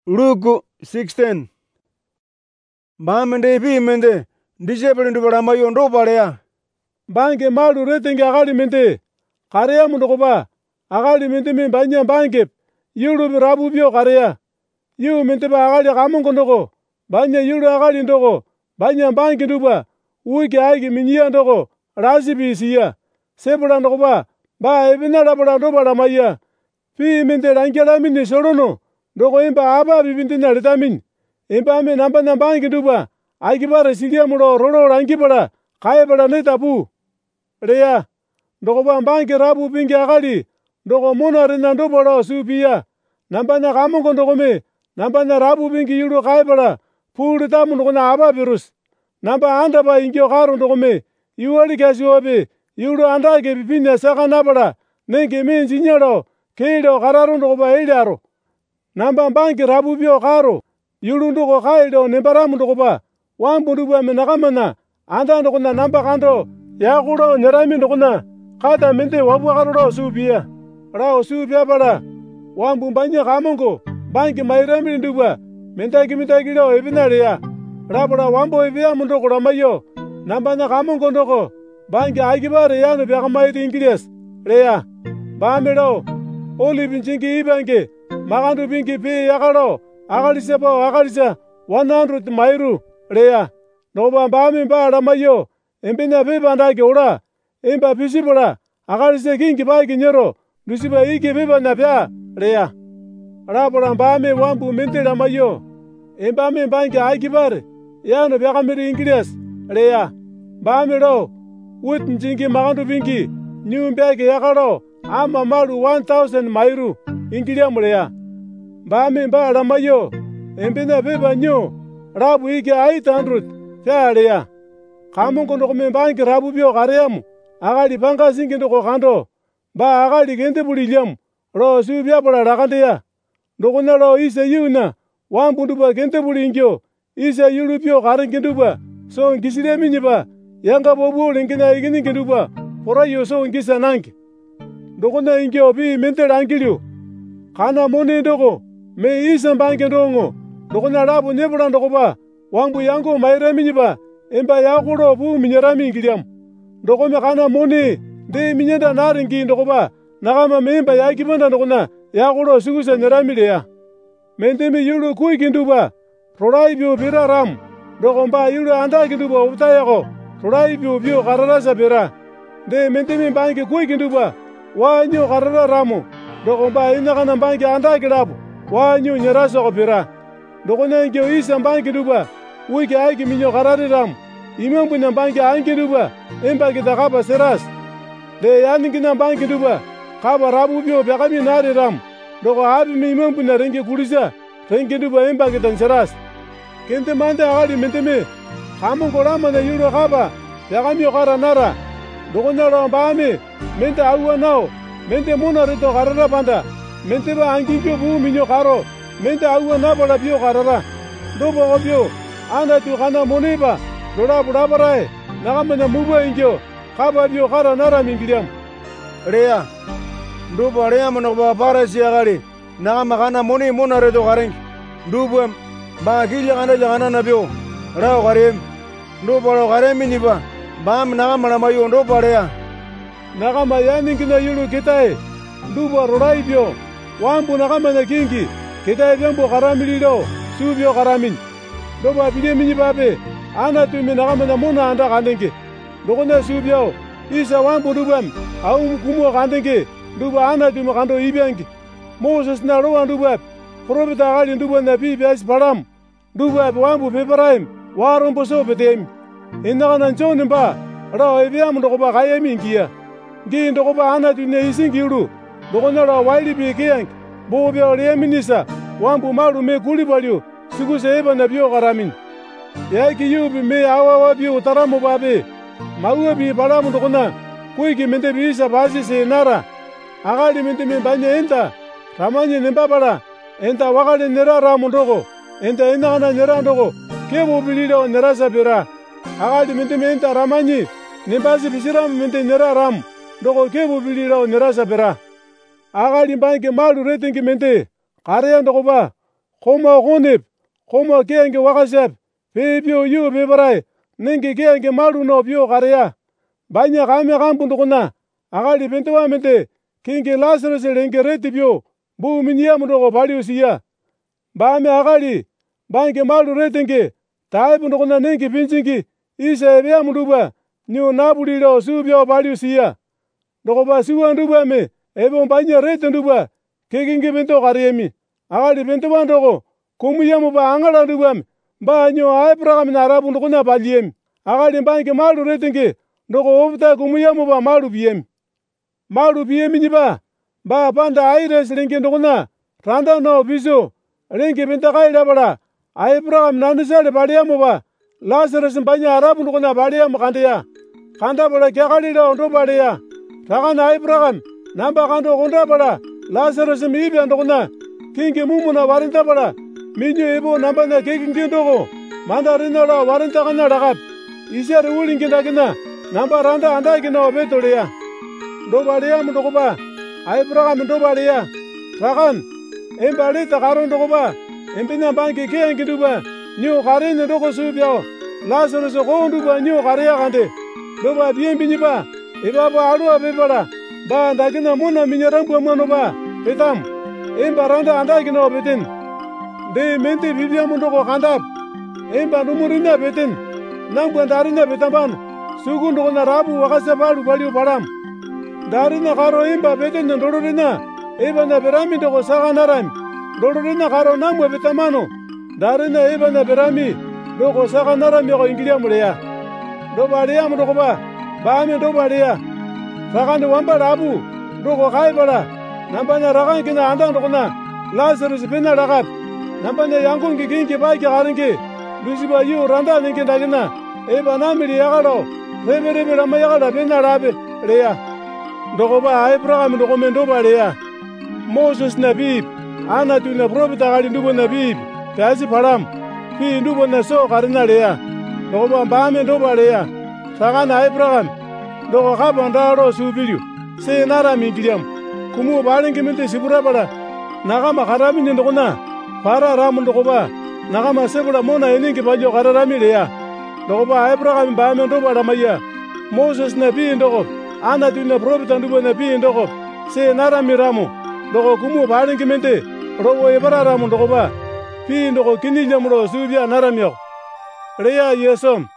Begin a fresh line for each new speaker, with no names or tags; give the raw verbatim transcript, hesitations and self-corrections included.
Luke sixteen. Bamende pi mende disciple ndu bala mayo ndo balea.
Bange malu retenge agali mente. Karea mundokoba. Agali mente me banya bange. Yulu birabu bio karea. Yu mente ba agali kamongo ndoko. Banya yulu agali ndoko. Banya bange nduba. Uike aigi minyia ndoko. Razi bisiya. Sebula ndokoba. Ba ebina labula ndo bala maya. Pi mente langela mini solono. Ndoko imba aba bibinte na letamin. Imba me namba na bange nduba. Aikibara silia mulo rolo langibara. Kaya bala netabu. Rea. Ndoko ba bange rabu bingi agali. Ndoko mona rena ndo bala supia. Namba na kamongo ndoko me. Namba na rabu bingi yulu kaya bala. Puli tamu ndoko na aba virus. Namba anda ba ingyo karo ndoko me. Iwali kasi obe. Yulu anda ke bibina saka nabala. Nenge me njinyalo. Keilo kararo ndoko ba eilaro. Namba bange rabu bio karo. Yulu ndoko kailo nembaramu ndoko ba. Wambu nduba menakamana. Anda ndoko na namba kando. Yakulo nyerami ndoko na. Kata mente wabu karolo supia. Rao supia bala. Wambu banya kamongo. Bange mairami nduba. Mentaki mentaki lo ebinalea. Rabala wambo ebia mundoko ramayo. Namba na kamongo ndoko. Bange aikibare yano biakamaiti ingilias. Rea. Bamelo. Oli binchingi ibange. Magandu bingi pi yakalo. Agalisa po agalisa. one hundred mairu. Rea. Noba bami ba ramayo. Embina pipa ndake ora. Emba pisibula. Agalisa kingi bagi nyero. Lusiba iki pipa na pia. Rea. Rabala bami wambu mente ramayo. Embami bange aikibare. Yano biakamiri ingilias. Rea. Bamelo. Wit njingi magandu bingi. Nyumbeke yakalo. Ama malu one thousand mairu. Ingilia mulea. Bami ba ramayo. Embina pipa nyo. Rabu iki eight hundred. Fia lea. Kamongo ndoko me bangi rabu bio kareamu. Agali banga singi ndoko kando. Ba agali gente buliliamu. Ro subia bala rakandeya. Ndoko na ro isa yuna. Wambu nduba gente bulingyo. Isa yulu bio karengi nduba. So ngisile minyiba. Yanga bobu lingina igini nduba. Pora yo so ngisa nangi. Ndoko na ingyo bi mente langilyo. Kana mone ndoko. Me isa bangi ndongo. Ndoko na rabu nebula ndoko ba. Wambu yango maire minyiba. Emba yakulo bu minyarami ingiliam. Ndoko me kana mone. De minyenda naringi ndoko ba. Nakama memba yakibanda ndoko na. Yakulo sugusa nyarami lea. Mente me yulu kui kinduba. Rorai bio bira ram. Ndoko mba yulu anda kinduba utayako. Rorai bio bio kararasa bira. De mente me bangi kui kinduba. Wanyo karara ramu. Ndoko mba inakana bangi anda kilabu. Wanyo nyarasa ko bira. Ndoko na ingyo isa bangi kinduba. Wiki aiki minyo karari ram. Imambu na bangi aiki kinduba. Emba kita kaba seras. De yaningi na bangi kinduba. Kaba rabu bio biakami nari ram. Ndoko habi me imambu na rengi kulisa. Rengi kinduba emba kita seras. Kente mande agali mente me. Kamongo rama na yuro kaba. Biakami okara nara. Ndoko na ro mbame. Mente awa nao. Mente mona reto karara banda. Mente ba angingyo bu minyo karo. Mente awa nabola bio karara. Ndobo obio. Anda tu kana moneba. Lora burabarae. Nakamena muba ingyo. Kaba bio kara nara mingiliam.
Rea. Nduba rea manoba para siagali. Nakama kana moni mona reto kareng. Nduba ba kilya kana jangana nabio. Rao karem. Nduba ro karem miniba. Bam nakama na mayo ndoba rea. Nakama yaningina yulu kitae. Nduba rorai bio. Wambu nakama na kingi. Kitae jambo karamili lo. Subio karamin. Ndoba bide mini babe. Ana tumi nakama na mona anda kandenge. Ndoko na subio. Isa wambu ndubam. Au mkumo kandenge. Nduba ana tumi kando ibiangi. Moses na roa ndubab. Profeta agali nduba na bibias param. Ndubab wambu peparaim. Warombo so betem. Inaka na nchoni mba. Rao ebiam ndoko ba kaya mingia. Ngi ndoko ba ana tumi isingiru. Ndoko na rao waili bikiang. Bobia rea minisa. Wambu maru me kulibalio. Sugu se eba na bio karamin. Yaki yubi me awa wa bio utaramu babe. Maua bi balamu ndoko na. Kuiki mente bisa basi se nara. Agali mente me banya enta. Ramanye nemba bala. Enta wakali nera ramu ndoko. Enta inakana nera ndoko. Kebo bililo nera sabira. Agali mente me enta ramanye. Nembasi bisiramu mente nera ramu. Ndoko kebo bililo nera sabira. Agali bange malu retengi mente. Karea ndoko ba.
Koma konep, koma keange wakasap, pepio yu peparai, nenge keange malu no pio karea. Banya kame kambundukuna, akali pentewa mente, kinge Lazarus lenge reti pio, bu minyamu doko paliusia. Bame akali, bange malu retenge, taibundukuna nenge pinchingi, isa ebea munduba, nyu napuli lo subio paliusia. Doko ba suwa nduba me, ebo banya reti nduba, kekinge pento kariemi. Akali pentewa doko, kumuyamu ba angala ndubam, ba nyu Abraham na rabundukuna paliem. Akali bange malu retenge, doko ofta kumuyamu ba malu piem. Malu piem niba, ba panda aires lenge ndukuna, randa no biso, lenge pentakai labara, Abraham nanisale paliamu ba, Lazarus banya rabundukuna paliamu kandeya. Kanda bala kyakali lo ndo paliya. Rakana Abraham, namba kando konda bala, Lazarus miibya ndukuna, kingi mumuna warinta bala, minyo ebo namba na kekingi ndoko, manda rinala warinta kana rakap, isyari ulingi ndakina, namba randa andakina obetoleya. Ndo paliya mndoko ba, Abraham ndo paliya. Rakan, emba lita karo ndoko ba, empina bangi keangi nduba, nyo karene ndoko subyao, Lazarus ko nduba nyo kareya kande. Ndo ba biembi ba, eba ba alua bebala, ba ndakina muna minyarambu mwano ba, petam, emba randa andakina obeten. De mente bibia mundoko kandap, emba numurina beten, nangwa ndarina betamban, sugun doko na rabu wakasa balu baliu param. Darina karo emba beten ndororina, eba na berami doko saka naram, ndororina karo nangwa betamano, darina eba na berami, doko saka naram yako ingilia muleya. Doba alea mundoko ba, baame doba alea. Rakane wamba rabu, doko kaibala, nambanya rakan kina andang doko na, Lazarus pena rakap. Nambanya yangungi kingi baiki karingi, lusiba yu randa ningi ndakina, eba namili yakalo, rebe rebe rama yakala pena rabe, leya. Ndoko ba Abraham ndoko mendoba leya. Moses na bib, ana tuna profeta kali ndubo na bib, kasi param, fi ndubo na so karina leya. Ndoko ba baame ndoba leya. Sakana Abraham, ndoko kaba ndaro subiliu, se nara mingiliam, kumu balingi mente sibura bala, nakama karami ndoko na, para ramu ndoko ba, nakama sebula mona eningi bajo kararami leya. Ndoko ba Abraham baame ndoba ramaya. Moses na bi ndoko, ana tuna profeta ndubo na bi ndoko, se nara miramu, ndoko kumu balingi mente, robo ebara ramu ndoko ba, fi ndoko kinilya muro subia naramyo. Leya yesom.